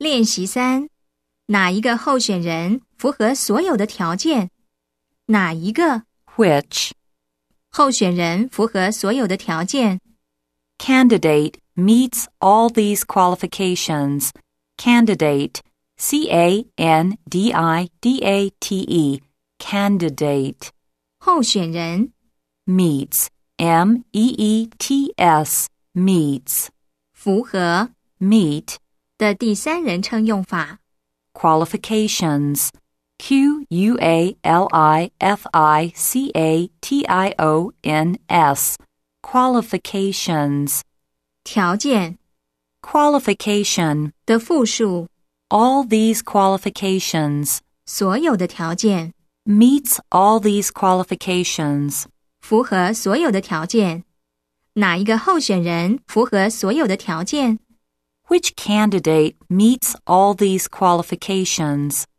练习3，哪一个候选人符合所有的条件？哪一个 Which 候选人符合所有的条件？ candidate meets all these qualifications. Candidate, C-A-N-D-I-D-A-T-E, candidate. 候选人 Meets, M-E-E-T-S, meets. 符合 Meet, 的第三人称用法。 qualifications, Q-U-A-L-I-F-I-C-A-T-I-O-N-S, qualifications. 条件 Qualification, 的复数， all these qualifications. 所有的条件， Meets all these qualifications. 符合所有的条件。哪一个候选人符合所有的条件？ Which candidate meets all these qualifications?